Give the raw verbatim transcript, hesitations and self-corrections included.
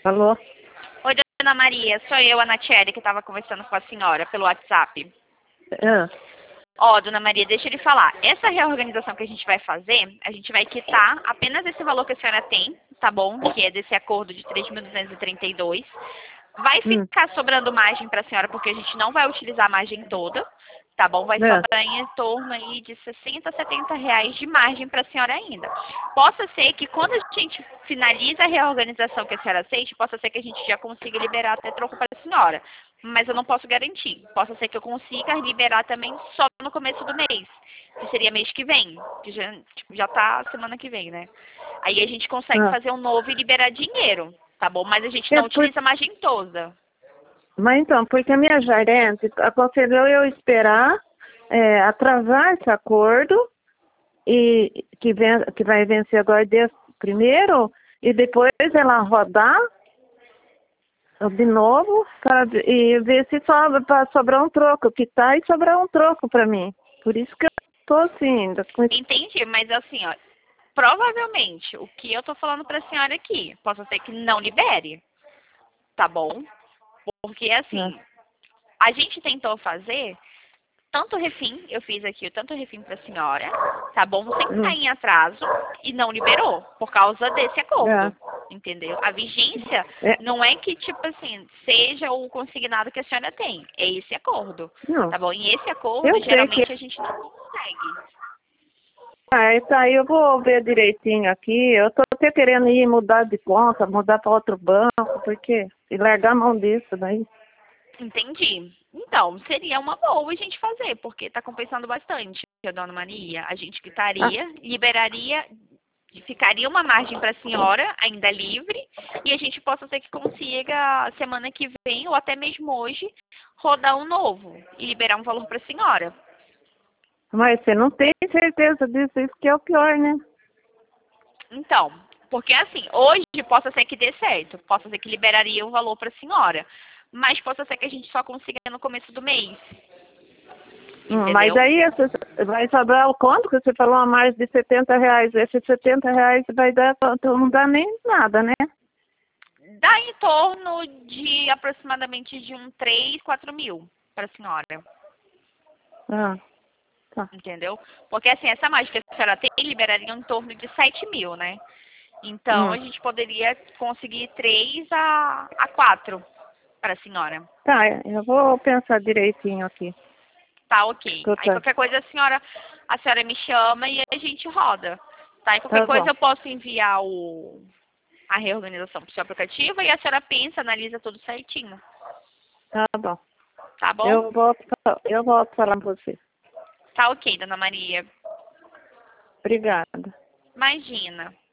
Alô? Oi, dona Maria, sou eu, a Natiele, que estava conversando com a senhora pelo WhatsApp. Ah, Ó, dona Maria, deixa eu lhe falar. Essa reorganização que a gente vai fazer, a gente vai quitar apenas esse valor que a senhora tem, tá bom? Que é desse acordo de três mil duzentos e trinta e dois. Vai hum, ficar sobrando margem para a senhora, porque a gente não vai utilizar a margem toda, tá bom? Vai é. sobrar em torno aí de sessenta, setenta reais de margem para a senhora ainda. Possa ser que quando a gente finaliza a reorganização que a senhora sente, possa ser que a gente já consiga liberar até troco para a senhora. Mas eu não posso garantir. Possa ser que eu consiga liberar também só no começo do mês, que seria mês que vem, que já, tipo, já tá semana que vem, né? Aí a gente consegue Ah. fazer um novo e liberar dinheiro, tá bom? Mas a gente É não por... utiliza a margem toda. Mas então, porque a minha gerente aconselhou eu esperar é, atrasar esse acordo e que, ven... que vai vencer agora dia primeiro e depois ela rodar de novo sabe? E ver se sobra para sobrar um troco, que tá e sobrar um troco para mim. Por isso que eu tô assim, ainda com esse... Entendi, mas assim, ó, provavelmente o que eu tô falando pra senhora aqui, possa ser que não libere, tá bom? Porque né? assim, a gente tentou fazer tanto refim, eu fiz aqui tanto refim pra senhora, tá bom? Sem estar Hum, em atraso e não liberou, por causa desse é, acordo, entendeu? A vigência é, não é que, tipo assim, seja o consignado que a senhora tem, é esse acordo, não, tá bom? E esse acordo, eu sei que geralmente, a gente não consegue. ah, tá aí, eu vou ver direitinho aqui. Eu tô até querendo ir mudar de conta, mudar para outro banco, porque e largar a mão disso daí. Entendi. Então, seria uma boa a gente fazer, porque está compensando bastante, a dona Maria. A gente Ah, quitaria, liberaria, ficaria uma margem para a senhora, ainda livre, e a gente possa ser que consiga, semana que vem, ou até mesmo hoje, rodar um novo e liberar um valor para a senhora. mas você não tem certeza disso, isso que é o pior, né? Então, porque assim, hoje possa ser que dê certo, possa ser que liberaria um valor para a senhora, mas possa ser que a gente só consiga no começo do mês, Hum, mas entendeu? aí essa- vai sobrar o quanto que você falou a mais de setenta reais. Esses setenta reais vai dar, quanto? Não dá nem nada, né? Dá em torno de aproximadamente de um três, quatro mil para a senhora, Ah, tá. entendeu? Porque assim, essa mágica que a senhora tem liberaria em torno de sete mil, né? Então a Hum, gente poderia conseguir três a, a quatro para a senhora. tá, eu vou pensar direitinho aqui. Tá ok. Que eu Aí tô- qualquer coisa a senhora, a senhora me chama e a gente roda. Tá? E qualquer Tá bom, coisa eu posso enviar o, a reorganização para o seu aplicativo e a senhora pensa, analisa tudo certinho. tá bom. Tá bom? Eu volto, eu volto falar com você. Tá ok, dona Maria. Obrigada. Imagina.